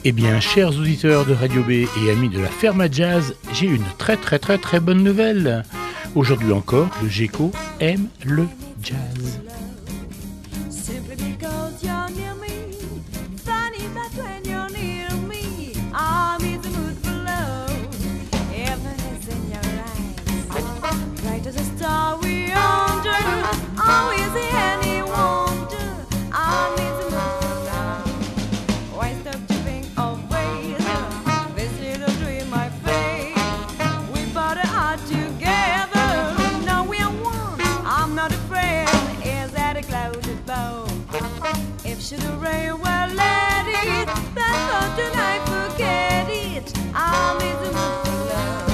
Eh bien, chers auditeurs de Radio B et amis de la Ferme à Jazz, j'ai une très bonne nouvelle. Aujourd'hui encore, le GECO aime le jazz. Should the rain well let it, that's all tonight, forget it. I'm in the mood for love.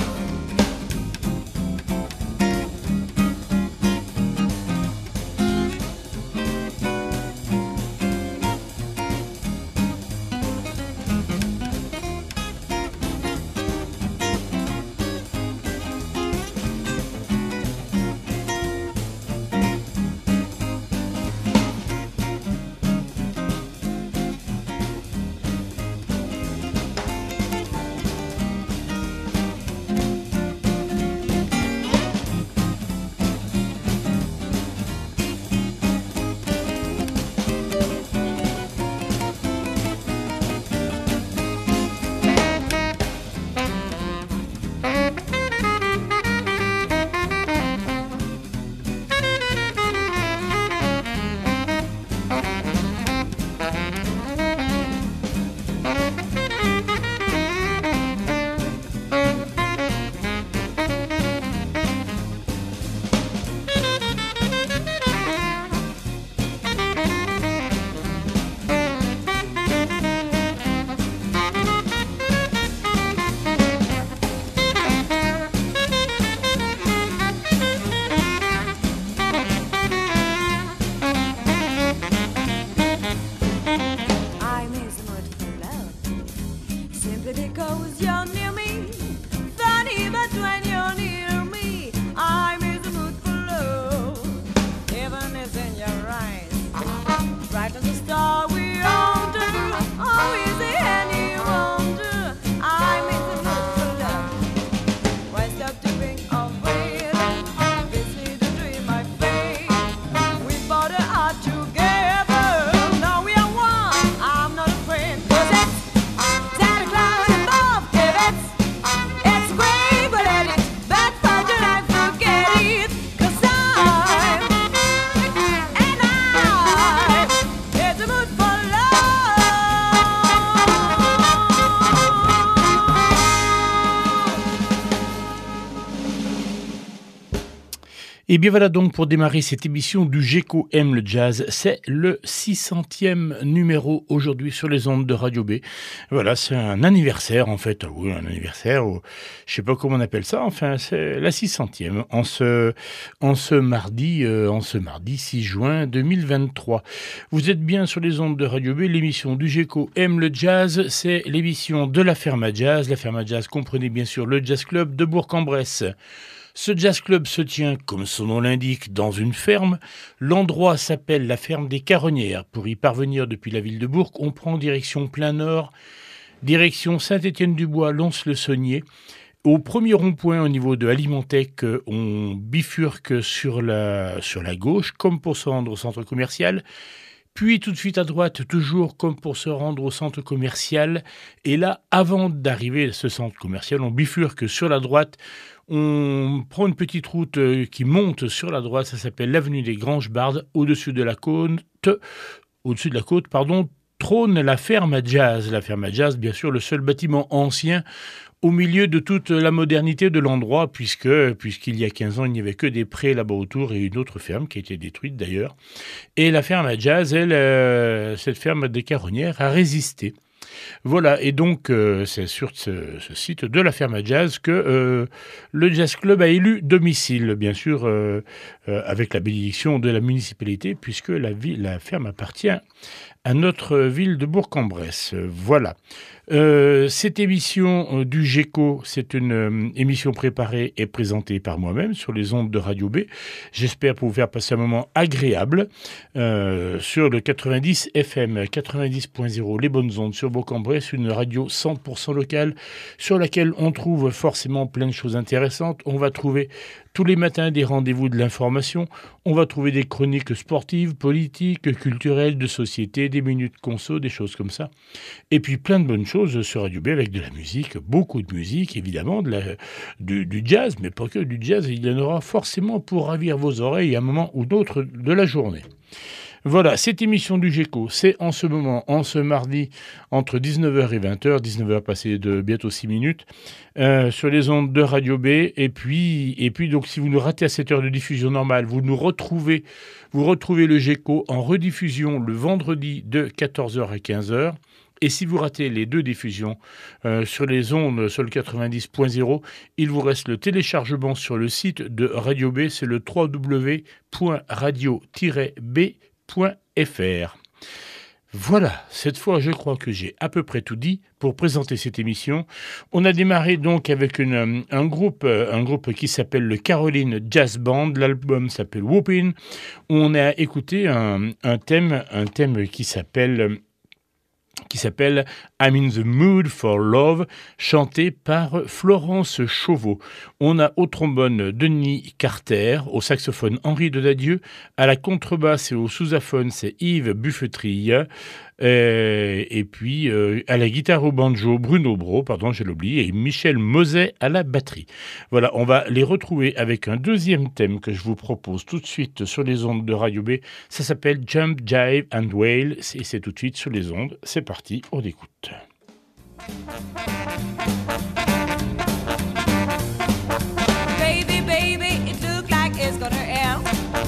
Et bien voilà donc pour démarrer cette émission du GECO aime le jazz. C'est le 600e numéro aujourd'hui sur les ondes de Radio B. Voilà, c'est un anniversaire en fait. Oui, un anniversaire, je sais pas comment on appelle ça. Enfin, c'est la 600e en ce mardi 6 juin 2023. Vous êtes bien sur les ondes de Radio B. L'émission du GECO aime le jazz. C'est l'émission de la Ferme à Jazz. La Ferme à Jazz, comprenez bien sûr le Jazz Club de Bourg-en-Bresse. Ce jazz club se tient, comme son nom l'indique, dans une ferme. L'endroit s'appelle la ferme des Caronnières. Pour y parvenir depuis la ville de Bourg, on prend direction plein nord, direction Saint-Étienne-du-Bois, Lons-le-Saunier. Au premier rond-point au niveau de Alimentec, on bifurque sur la gauche, comme pour se rendre au centre commercial. Puis tout de suite à droite, toujours comme pour se rendre au centre commercial. Et là, avant d'arriver à ce centre commercial, on bifurque sur la droite. On prend une petite route qui monte sur la droite, ça s'appelle l'avenue des Granges-Bardes. Au-dessus de la côte, trône la Ferme à Jazz. La Ferme à Jazz, bien sûr, le seul bâtiment ancien au milieu de toute la modernité de l'endroit, puisqu'il y a 15 ans, il n'y avait que des prés là-bas autour et une autre ferme qui a été détruite d'ailleurs. Et la Ferme à Jazz, cette ferme des Caronnières a résisté. Voilà, et donc c'est sur ce site de la Ferme à Jazz que le Jazz Club a élu domicile, bien sûr, avec la bénédiction de la municipalité, puisque la ferme appartient à notre ville de Bourg-en-Bresse. Voilà. Cette émission du GECO, c'est une émission préparée et présentée par moi-même sur les ondes de Radio B. J'espère pour vous faire passer un moment agréable sur le 90 FM, 90.0, les bonnes ondes sur Bourg-en-Bresse, une radio 100% locale sur laquelle on trouve forcément plein de choses intéressantes. On va trouver tous les matins des rendez-vous de l'information, on va trouver des chroniques sportives, politiques, culturelles, de société, des minutes conso, des choses comme ça. Et puis plein de bonnes choses sur Radio B avec de la musique, beaucoup de musique évidemment, du jazz, mais pas que du jazz, il y en aura forcément pour ravir vos oreilles à un moment ou d'autre de la journée. Voilà, cette émission du GECO, c'est en ce moment, en ce mardi, entre 19h et 20h, 19h passé de bientôt 6 minutes, sur les ondes de Radio B. Et puis donc, si vous nous ratez à cette heure de diffusion normale, vous retrouvez le GECO en rediffusion le vendredi de 14h à 15h. Et si vous ratez les deux diffusions sur les ondes, sur le 90.0, il vous reste le téléchargement sur le site de Radio B, c'est le www.radio-b.fr. Voilà, cette fois je crois que j'ai à peu près tout dit pour présenter cette émission. On a démarré donc avec un groupe qui s'appelle le Caroline Jazz Band, l'album s'appelle Whoopin', où on a écouté un thème qui s'appelle I'm in the Mood for Love, chanté par Florence Chauveau. On a au trombone Denis Carter, au saxophone Henri Dedadieu, à la contrebasse et au sousaphone c'est Yves Buffetrille, et puis à la guitare au banjo Bruno Bro, j'ai oublié, et Michel Moset à la batterie. Voilà, on va les retrouver avec un deuxième thème que je vous propose tout de suite sur les ondes de Radio B. Ça s'appelle Jump, Jive and Wail, et c'est tout de suite sur les ondes. C'est parti, on écoute. Baby, baby, it look like it's gonna end.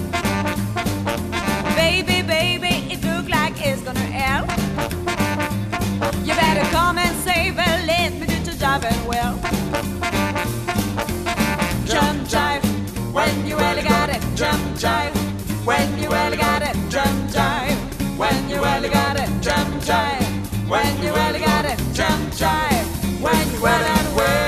Baby, baby, it look like it's gonna end. You better come and save it, let me do your job and well. Jump, jive, when you really got it. Jump, jive, when you really got it. Jump, jive, when you really got it. Jump, jive, when you really got it. Jump, jive, when you well and well.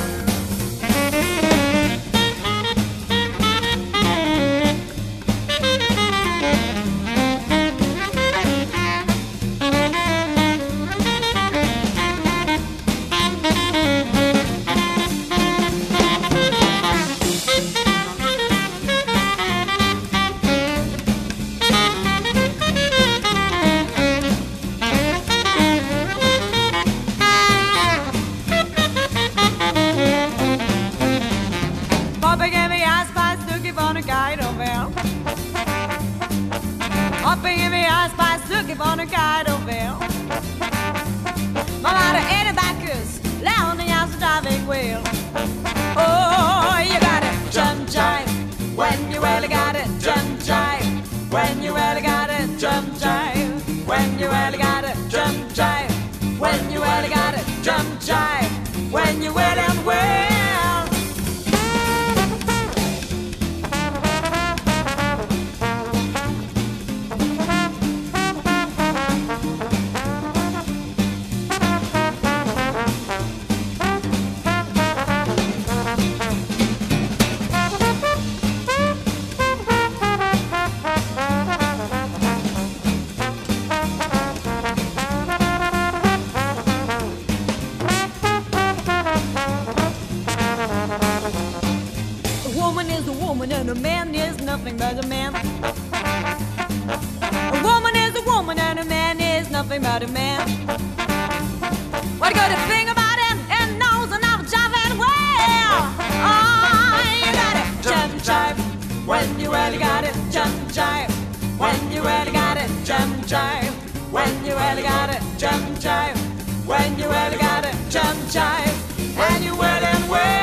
Papa gave me ice spice, looking for a guide over there. Papa gave me ice spice, looking for a guide over there. Mama had 80 backers, down the house driving wheel. Oh, you got it, jump jive, when you really got it, jump jive, when you really got it, jump jive, when you really got it, jump jive, when you really got it, jump jive, when you well and well. And a man is nothing but a man. A woman is a woman and a man is nothing but a man. What a good thing about him and knows enough jive and well. Oh, you got it, jump jive, when you really got it, jump jive, when you really got it, jump jive, when you really got it, jump jive, when you really got it, jump jive, and you well and well.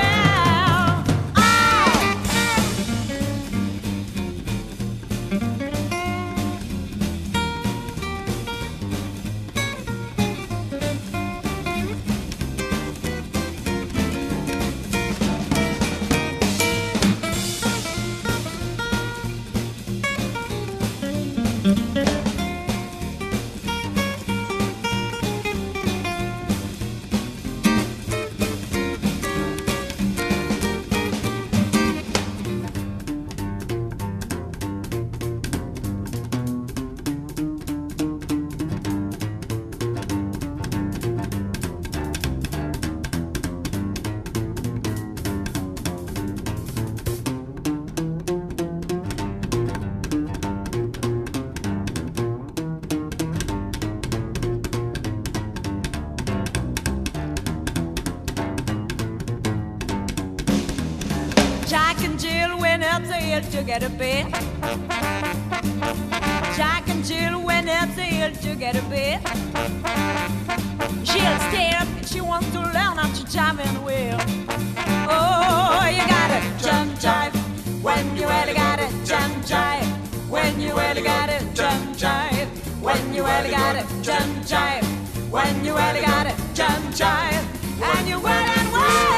Jack and Jill went up the hill to get a bed. Jack and Jill went up the hill to get a bed. She'll stay up and she wants to learn how to jive and wheel. Oh, you gotta jump jive when you really gotta jump jive. When you really gotta jump jive. When you really gotta jump jive. When you really gotta jump jive. And you well and well.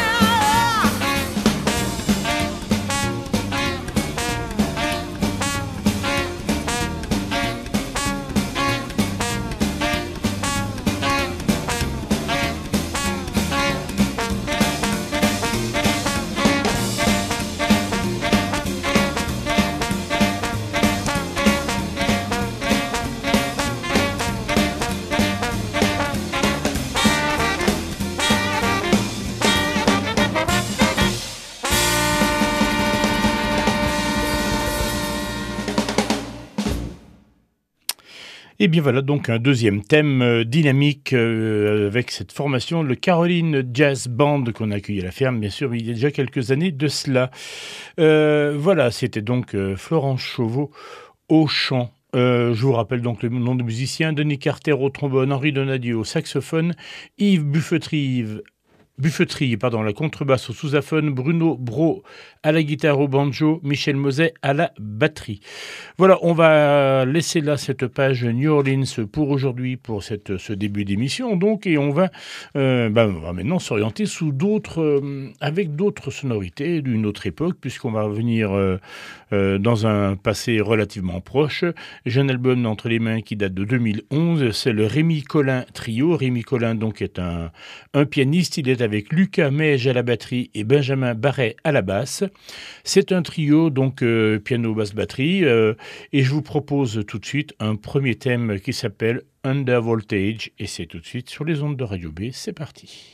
Et bien voilà donc un deuxième thème dynamique avec cette formation, le Caroline Jazz Band qu'on a accueilli à la ferme, bien sûr, mais il y a déjà quelques années de cela. Voilà, c'était donc Florence Chauveau au chant. Je vous rappelle donc le nom de musiciens: Denis Carter au trombone, Henri Donadieu au saxophone, Yves Buffetrie, la contrebasse au sousaphone, Bruno Brault à la guitare au banjo, Michel Moset à la batterie. Voilà, on va laisser là cette page New Orleans pour aujourd'hui, pour ce début d'émission donc, et on va maintenant s'orienter avec d'autres sonorités d'une autre époque, puisqu'on va revenir dans un passé relativement proche. J'ai un album entre les mains qui date de 2011, c'est le Rémi Collin Trio. Rémi Collin donc est un pianiste, il est avec Lucas Meige à la batterie et Benjamin Barret à la basse. C'est un trio, donc piano, basse, batterie, et je vous propose tout de suite un premier thème qui s'appelle Under Voltage, et c'est tout de suite sur les ondes de Radio B. C'est parti.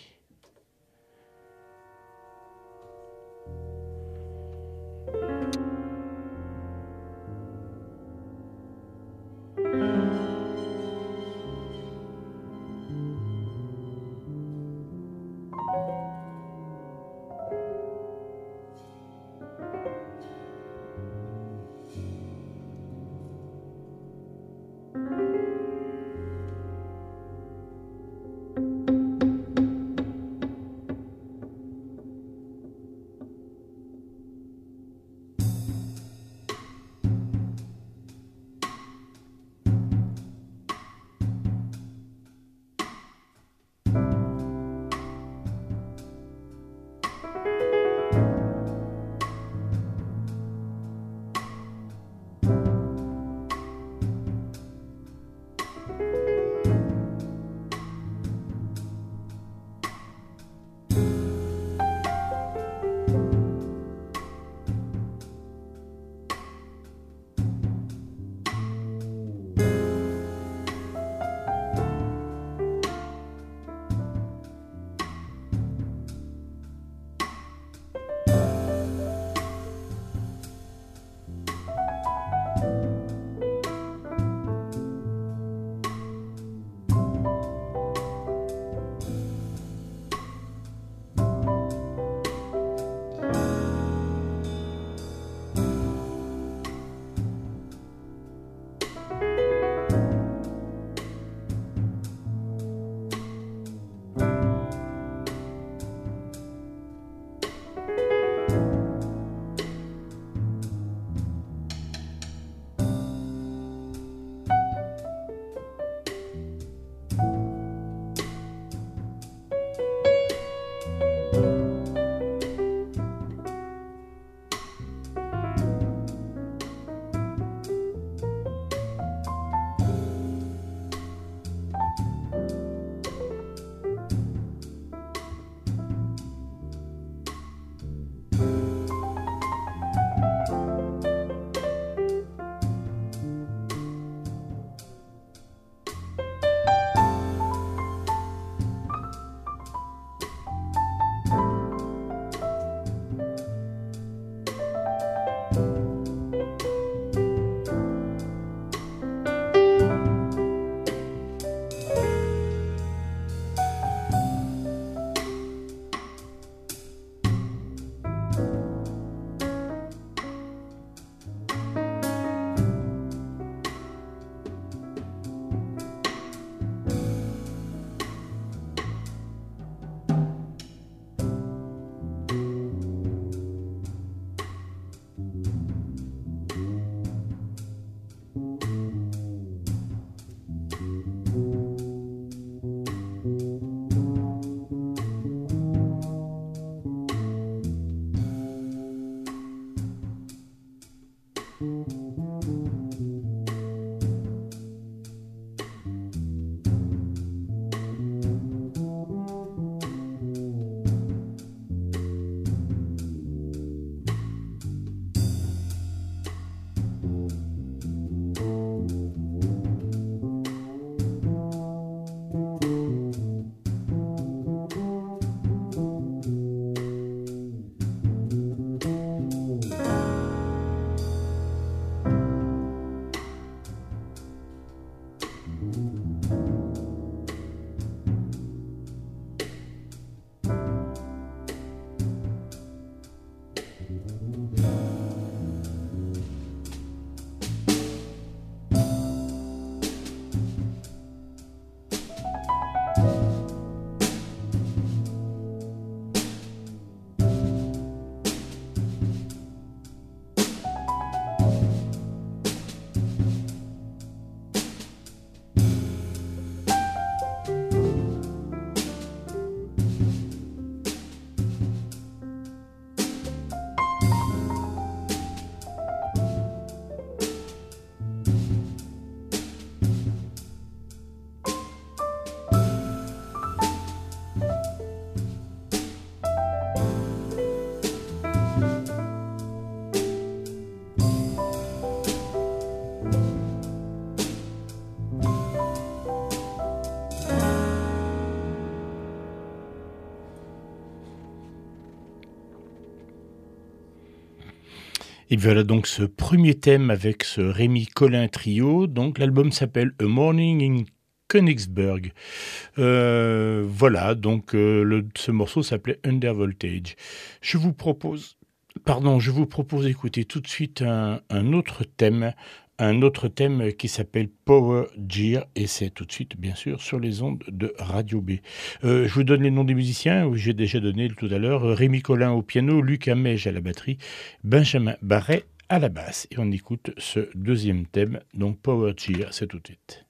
Et voilà donc ce premier thème avec ce Rémi Collin Trio. Donc l'album s'appelle A Morning in Königsberg. Voilà, donc ce morceau s'appelait Under Voltage. Je vous propose d'écouter tout de suite un autre thème qui s'appelle Power Gear, et c'est tout de suite, bien sûr, sur les ondes de Radio B. Je vous donne les noms des musiciens, j'ai déjà donné tout à l'heure. Rémi Collin au piano, Luc Hamège à la batterie, Benjamin Barret à la basse. Et on écoute ce deuxième thème, donc Power Gear, c'est tout de suite.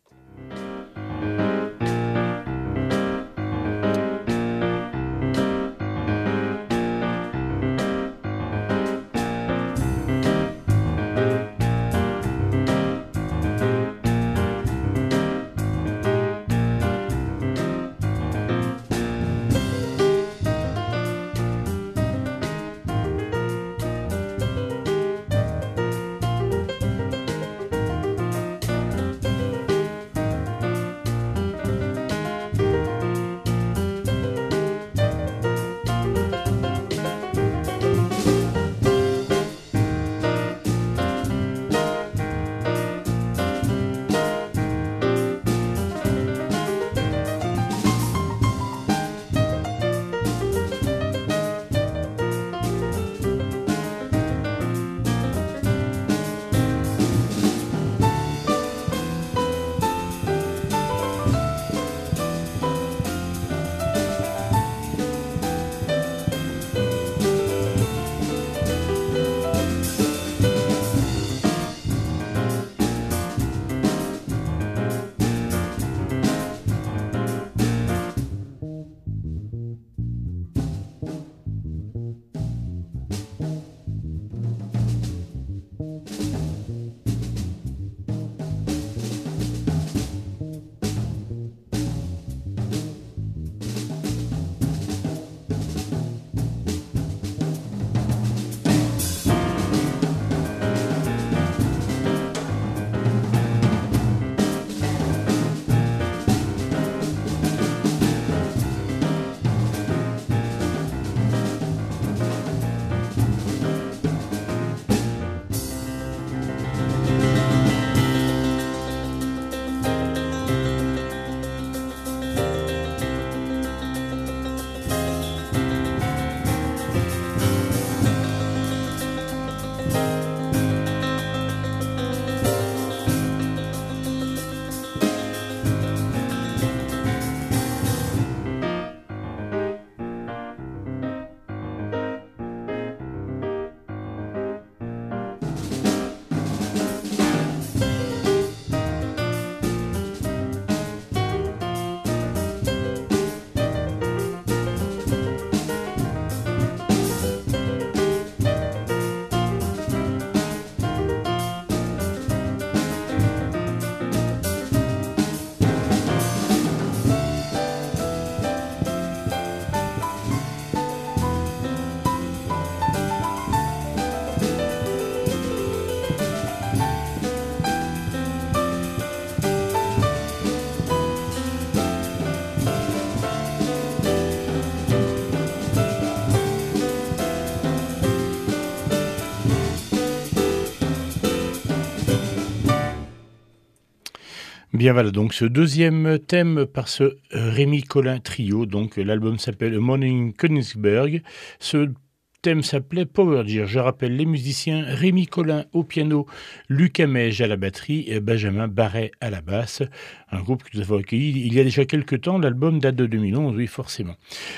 Bien voilà, donc ce deuxième thème par ce Rémi Collin Trio, donc l'album s'appelle Morning Königsberg. Ce thème s'appelait Power Gear. Je rappelle les musiciens: Rémi Collin au piano, Luc Hamège à la batterie et Benjamin Barret à la basse. Un groupe que nous avons accueilli il y a déjà quelques temps. L'album date de 2011, oui, forcément.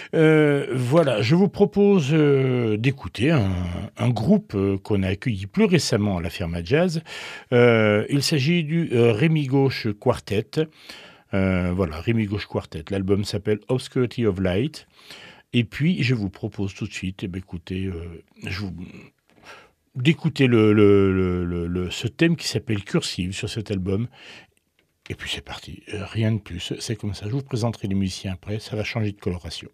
Voilà, je vous propose d'écouter un groupe qu'on a accueilli plus récemment à la Firma Jazz. Il s'agit du Rémi Gauche Quartet. Voilà, Rémi Gauche Quartet. L'album s'appelle Obscurity of Light. Et puis, je vous propose tout de suite d'écouter ce thème qui s'appelle Cursive sur cet album. Et puis c'est parti, rien de plus, c'est comme ça. Je vous présenterai les musiciens après, ça va changer de coloration.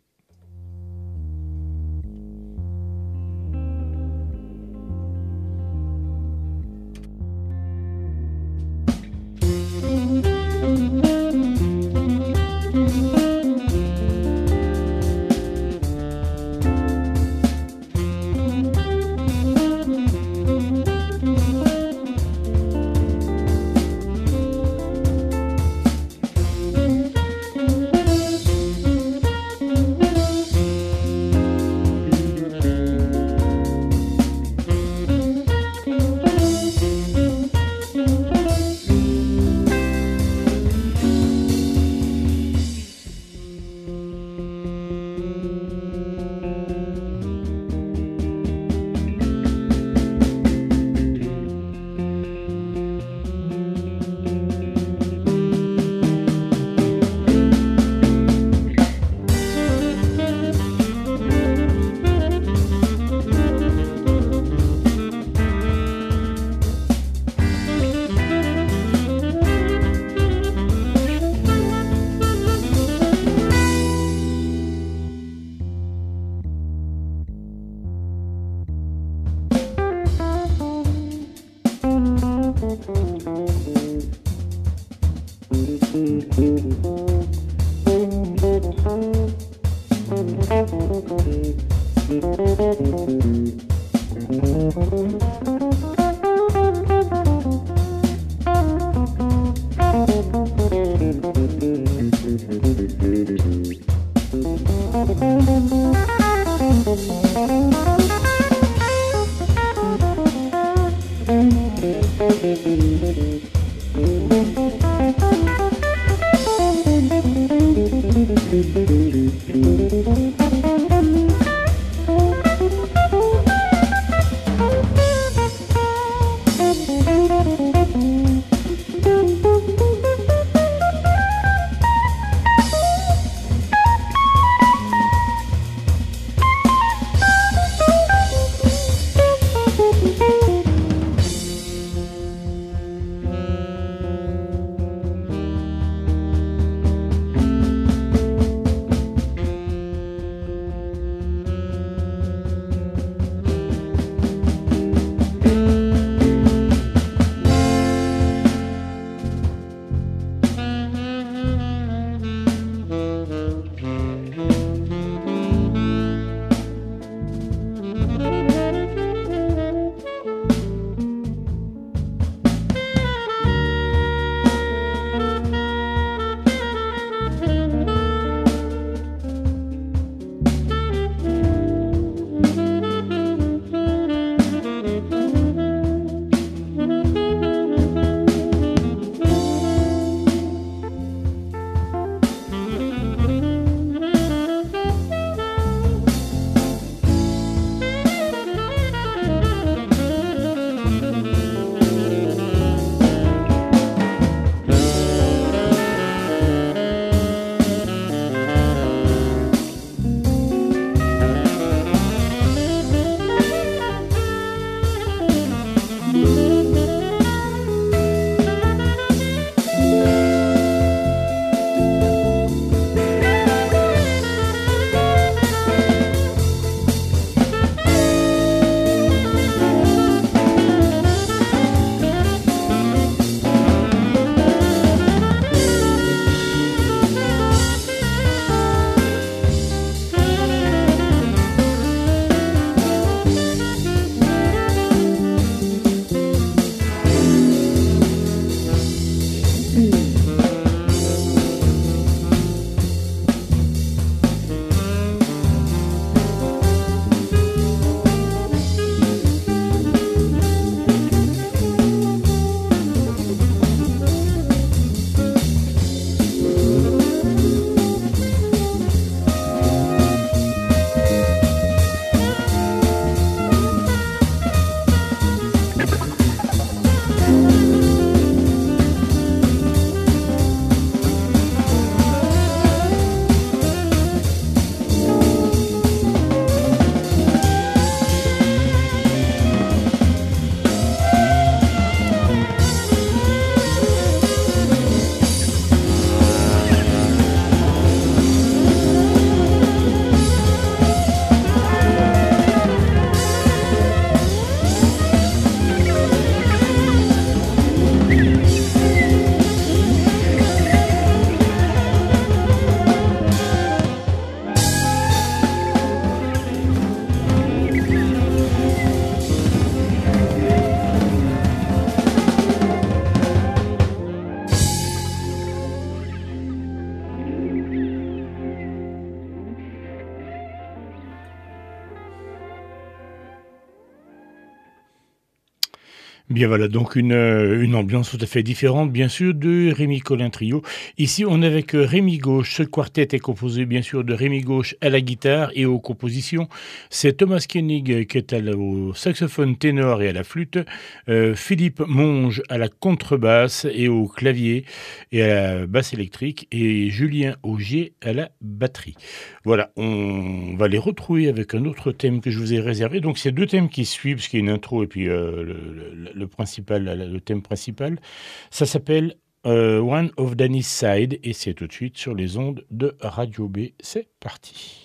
Bien voilà, donc une ambiance tout à fait différente, bien sûr, de Rémi Collin Trio. Ici, on est avec Rémi Gauche. Ce quartet est composé, bien sûr, de Rémi Gauche à la guitare et aux compositions. C'est Thomas Koenig qui est au saxophone ténor et à la flûte, Philippe Monge à la contrebasse et au clavier et à la basse électrique, et Julien Augier à la batterie. Voilà, on va les retrouver avec un autre thème que je vous ai réservé. Donc, c'est deux thèmes qui suivent, parce qu'il y a une intro et puis le thème principal. Ça s'appelle One of Danny's Side et c'est tout de suite sur les ondes de Radio B. C'est parti.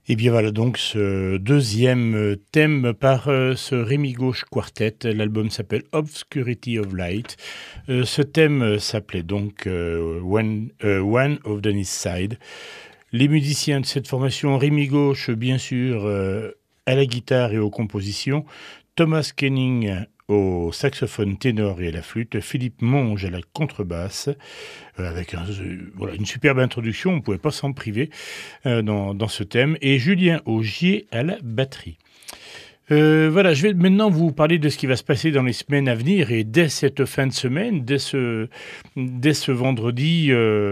Et bien voilà donc ce deuxième thème par ce Rémi Gauche Quartet. L'album s'appelle Obscurity of Light. Ce thème s'appelait donc One of the East Side. Les musiciens de cette formation, Rémi Gauche bien sûr à la guitare et aux compositions, Thomas Kenning au saxophone ténor et à la flûte, Philippe Monge à la contrebasse, avec voilà, une superbe introduction, on ne pouvait pas s'en priver dans ce thème, et Julien Augier à la batterie. Voilà, je vais maintenant vous parler de ce qui va se passer dans les semaines à venir et dès cette fin de semaine, dès ce vendredi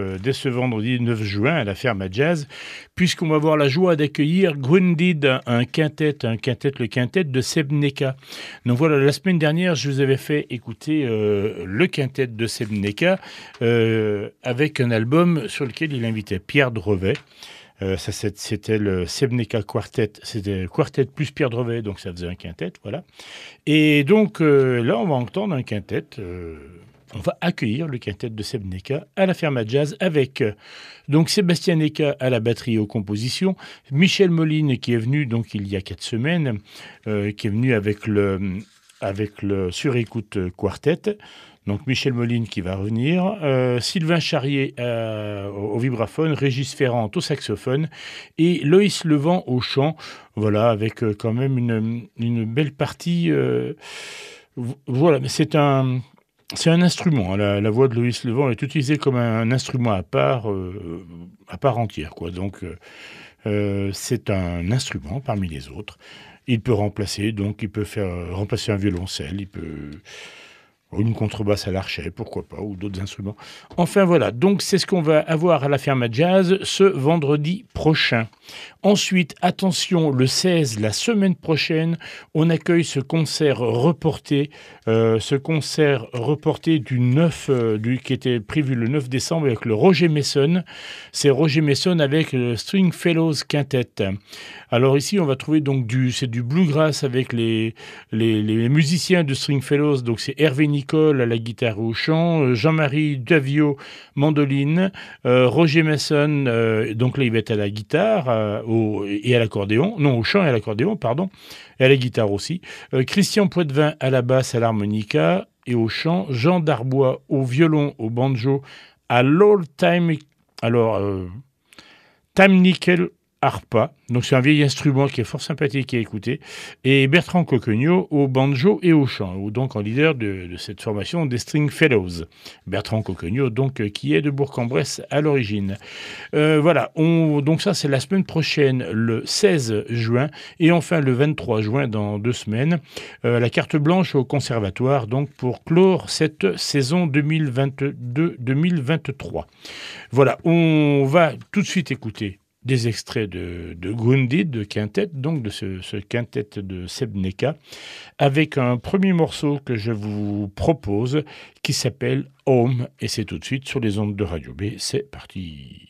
9 juin à la Ferme à Jazz, puisqu'on va avoir la joie d'accueillir Grundid, le quintet de Seb Neka. Donc voilà, la semaine dernière, je vous avais fait écouter le quintet de Seb Neka avec un album sur lequel il invitait Pierre Drevet. C'était le Seb Neka Quartet, c'était Quartet plus Pierre Drevet, donc ça faisait un quintet, voilà. Et donc là, on va entendre un quintet, on va accueillir le quintet de Seb Neka à la Ferme à Jazz avec donc Sébastien Neka à la batterie et aux compositions, Michel Moline qui est venu donc il y a 4 semaines, qui est venu avec le Surécoute Quartet. Donc Michel Moline qui va revenir, Sylvain Charrier au vibraphone, Régis Ferrand au saxophone et Loïs Levent au chant. Voilà, avec quand même une belle partie. Voilà, mais c'est un instrument. Hein. La voix de Loïs Levent est utilisée comme un instrument à part entière, quoi. Donc c'est un instrument parmi les autres. Il peut remplacer un violoncelle, il peut une contrebasse à l'archet, pourquoi pas, ou d'autres instruments. Enfin voilà, donc c'est ce qu'on va avoir à la Ferme à Jazz ce vendredi prochain. Ensuite, attention, le 16, la semaine prochaine, on accueille ce concert reporté du 9, qui était prévu le 9 décembre avec le Roger Mason. C'est Roger Mason avec le String Fellows Quintet. Alors ici, on va trouver donc c'est du bluegrass avec les musiciens de String Fellows. Donc c'est Hervé Nicole à la guitare et au chant, Jean-Marie Davio mandoline, Roger Mason, donc là il va être à la guitare et à l'accordéon, non au chant et à l'accordéon, pardon, et à la guitare aussi. Christian Poitvin à la basse, à l'harmonica et au chant, Jean Darbois au violon, au banjo, à l'old time, time nickel harpa, donc c'est un vieil instrument qui est fort sympathique à écouter, et Bertrand Coquegno au banjo et au chant, ou donc en leader de cette formation des String Fellows. Bertrand Coquegno, donc, qui est de Bourg-en-Bresse à l'origine. Voilà, donc ça c'est la semaine prochaine, le 16 juin, et enfin le 23 juin, dans 2 semaines, la carte blanche au conservatoire, donc pour clore cette saison 2022-2023. Voilà, on va tout de suite écouter des extraits de Grundid, de quintet, donc de ce quintet de Seb Neka, avec un premier morceau que je vous propose qui s'appelle Home, et c'est tout de suite sur les ondes de Radio B. C'est parti.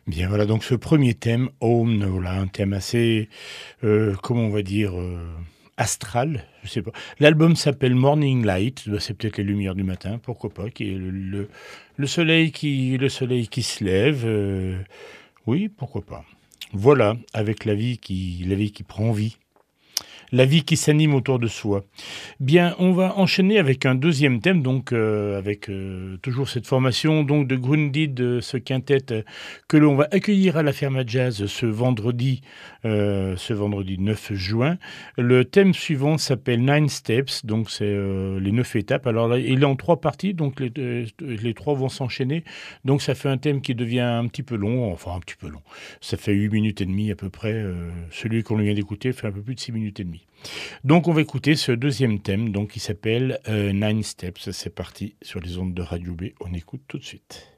Bien voilà, donc ce premier thème, Home, voilà, un thème assez, comment on va dire, astral, je sais pas. L'album s'appelle Morning Light, bah, c'est peut-être les lumières du matin, pourquoi pas, qui est le soleil qui se lève, oui, pourquoi pas. Voilà, avec la vie qui prend vie. La vie qui s'anime autour de soi. Bien, on va enchaîner avec un deuxième thème, donc avec toujours cette formation donc de Grundid, ce quintet que l'on va accueillir à la Ferma Jazz ce vendredi 9 juin. Le thème suivant s'appelle Nine Steps, donc c'est les 9 étapes. Alors là, il est en 3 parties, donc les 3 vont s'enchaîner. Donc ça fait un thème qui devient un petit peu long, enfin un petit peu long. Ça fait 8 minutes et demie à peu près. Celui qu'on vient d'écouter fait un peu plus de 6 minutes et demie. Donc on va écouter ce deuxième thème donc, qui s'appelle Nine Steps. C'est parti sur les ondes de Radio B. On écoute tout de suite.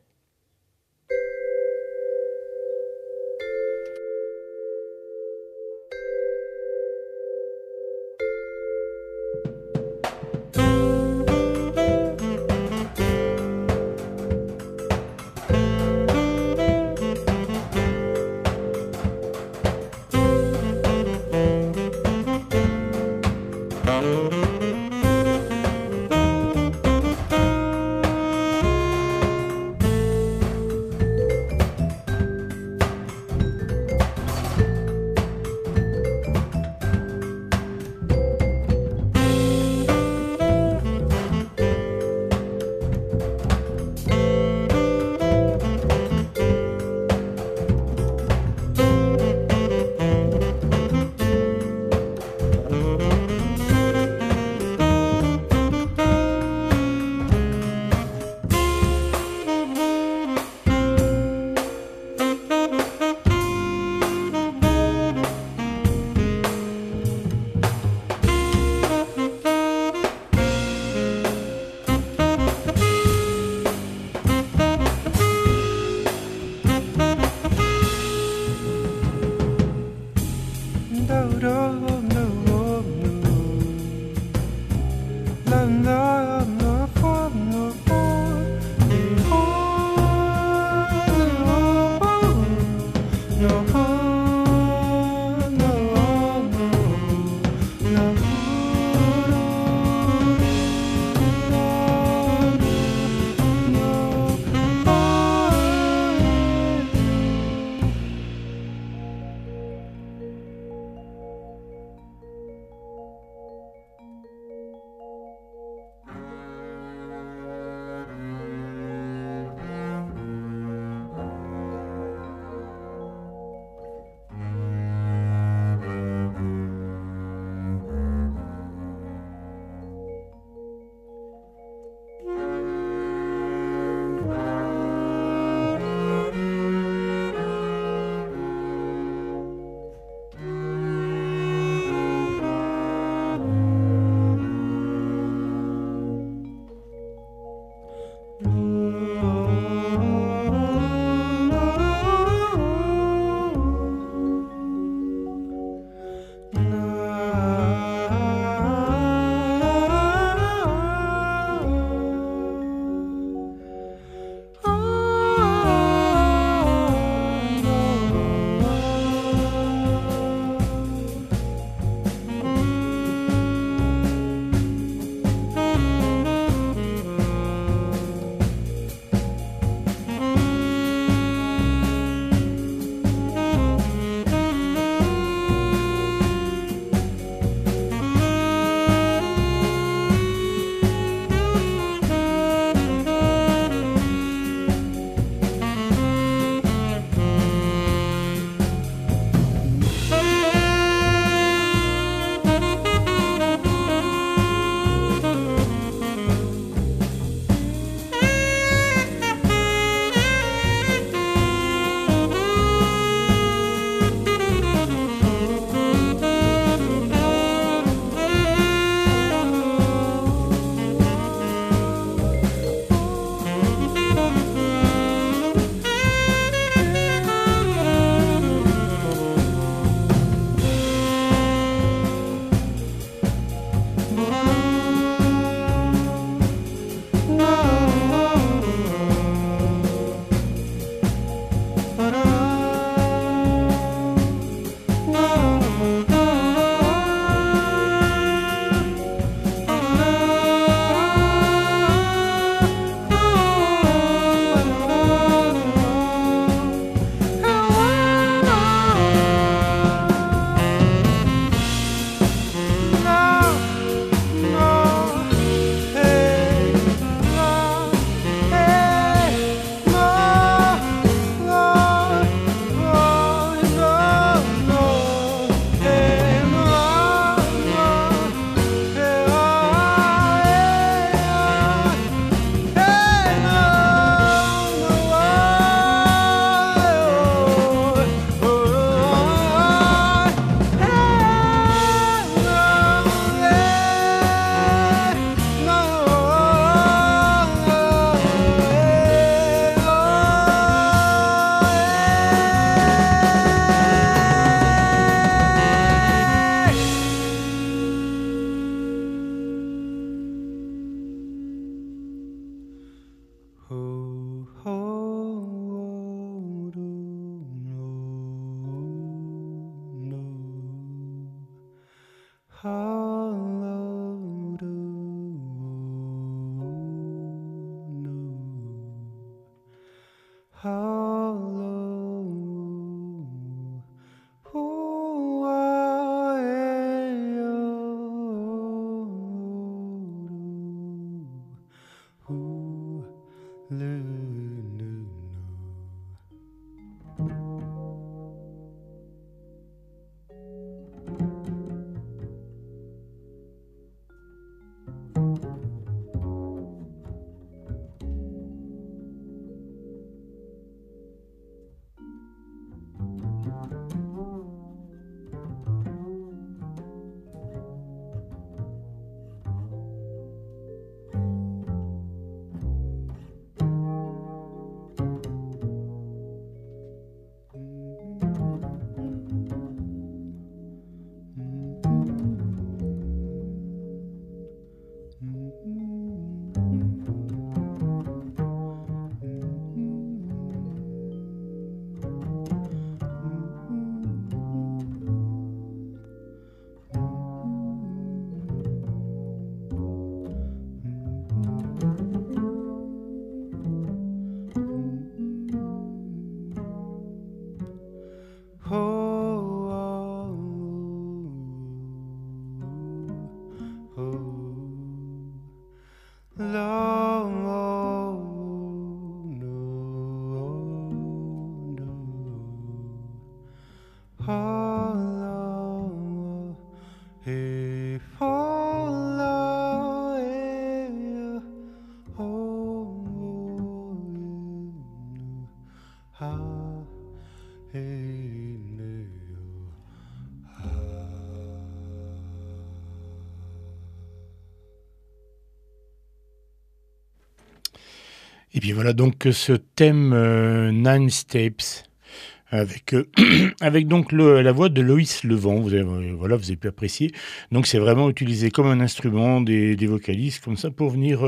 Et puis voilà donc ce thème Nine Steps avec avec donc la voix de Loïs Levent. Vous avez pu apprécier. Donc c'est vraiment utilisé comme un instrument des vocalistes comme ça pour venir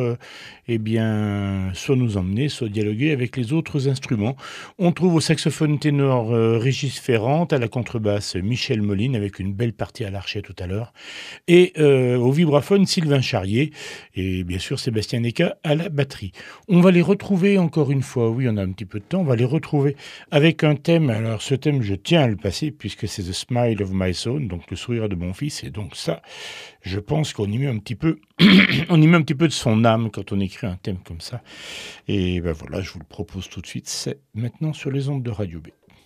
soit nous emmener, soit dialoguer avec les autres instruments. On trouve au saxophone ténor Régis Ferrand, à la contrebasse Michel Moline avec une belle partie à l'archet tout à l'heure, et au vibraphone Sylvain Charrier et bien sûr Sébastien Necka à la batterie. On va les retrouver encore une fois, oui on a un petit peu de temps, on va les retrouver avec un thème. Alors ce thème je tiens à le passer puisque c'est The Smile of My Son, donc le sourire de mon fils, et donc ça je pense qu'on y met un petit peu on y met un petit peu de son âme quand on écrit un thème comme ça. Et ben voilà, je vous le propose tout de suite, c'est maintenant sur les ondes de Radio B.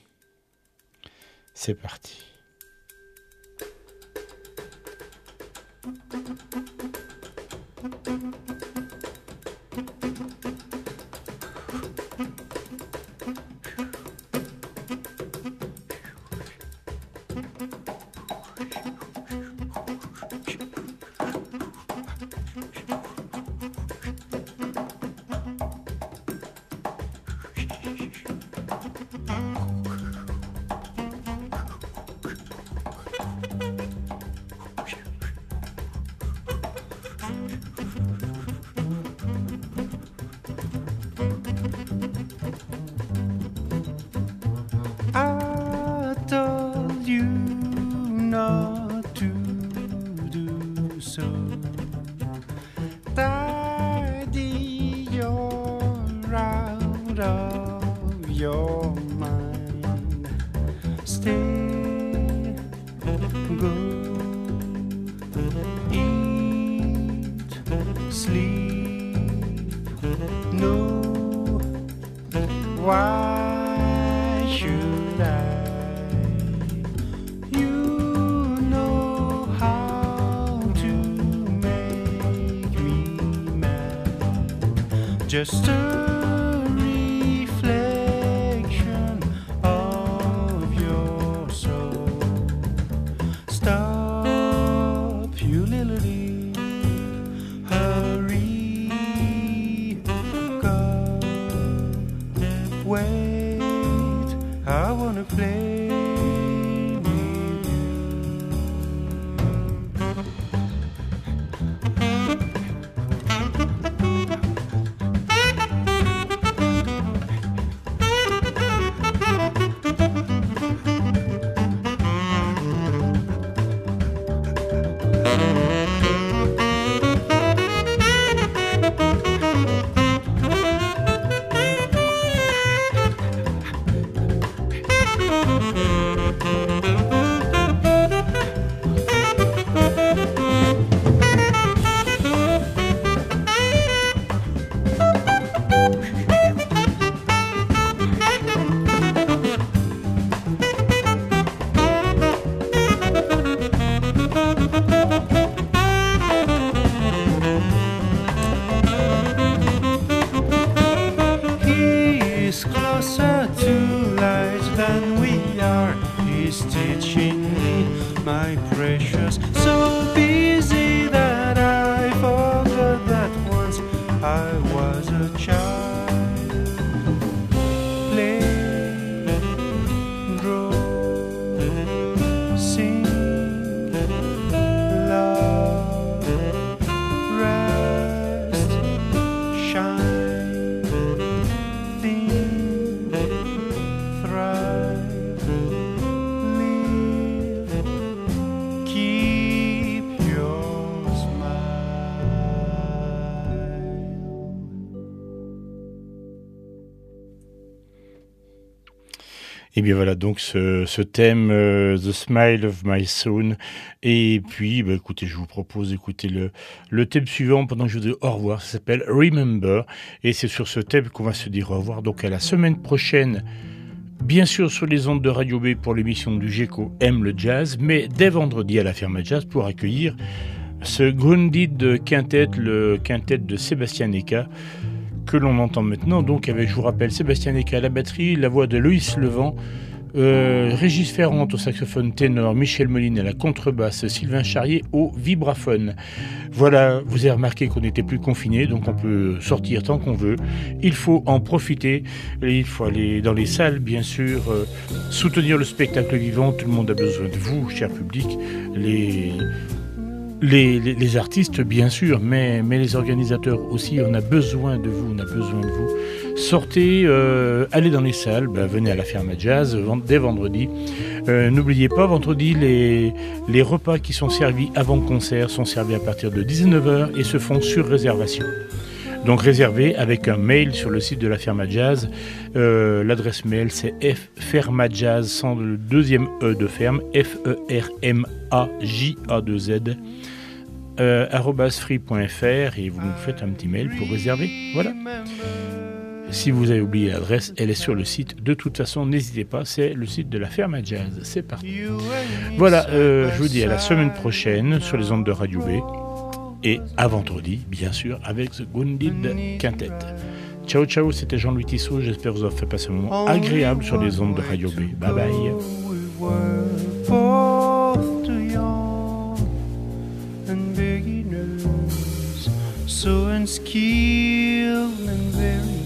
C'est parti. Just a reflection of your soul. Stop your little leaf, hurry, go, wait, I wanna play. He is closer to light than we are. He's teaching me, my precious, so busy that I forgot that once I was a child. Play, draw, sing, love, rest, shine, think, thrive, live, keep your smile. Et bien voilà donc ce thème The Smile of My Soul. Et puis écoutez, je vous propose d'écouter le thème suivant pendant que je vous dis au revoir. Ça s'appelle Remember et c'est sur ce thème qu'on va se dire au revoir. Donc à la semaine prochaine, bien sûr sur les ondes de Radio B pour l'émission du GECO Aime le Jazz, mais dès vendredi à la Ferme Jazz pour accueillir ce Grundid Quintet, le quintet de Sébastien Neka, que l'on entend maintenant, donc avec, je vous rappelle, Sébastien Neka à la batterie, la voix de Loïs Levent, Régis Ferrand au saxophone ténor, Michel Moline à la contrebasse, Sylvain Charrier au vibraphone. Voilà, vous avez remarqué qu'on n'était plus confinés, donc on peut sortir tant qu'on veut. Il faut en profiter, et il faut aller dans les salles, bien sûr, soutenir le spectacle vivant. Tout le monde a besoin de vous, cher public. Les artistes, bien sûr, mais les organisateurs aussi, on a besoin de vous, Sortez, allez dans les salles, venez à la Ferme Jazz dès vendredi. N'oubliez pas, vendredi, les repas qui sont servis avant le concert sont servis à partir de 19h et se font sur réservation. Donc réservez avec un mail sur le site de la Ferme Jazz. L'adresse mail c'est fermajazz sans le deuxième E de ferme, FERMAJA2Z @free.fr et vous nous faites un petit mail pour réserver. Voilà. Si vous avez oublié l'adresse, elle est sur le site. De toute façon, n'hésitez pas, c'est le site de la Ferme Jazz. C'est parti. Voilà, je vous dis à la semaine prochaine sur les ondes de Radio B. Et à vendredi, bien sûr, avec The Grundid Quintet. Ciao, ciao, c'était Jean-Louis Tissot. J'espère que vous avez fait passer un moment agréable sur les ondes de Radio B. Bye bye. So unskilled and very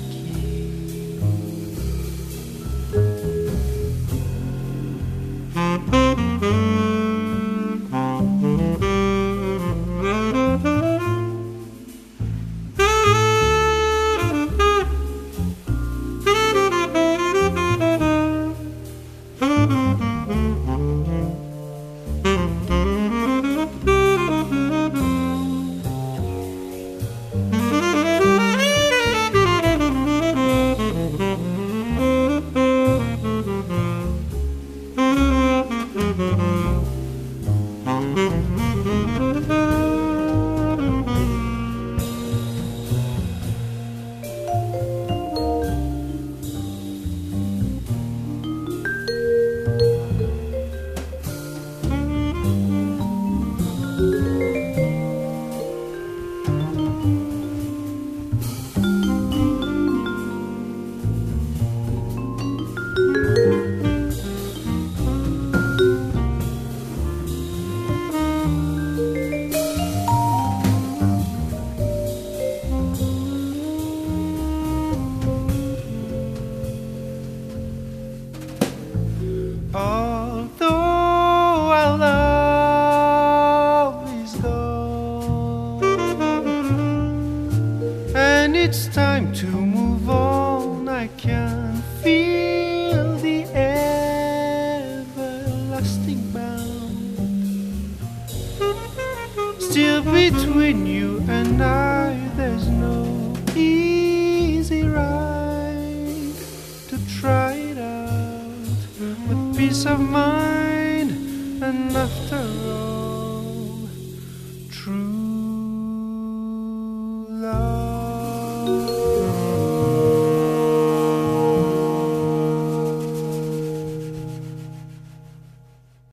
still between you and I, there's no easy ride to try it out with peace of mind.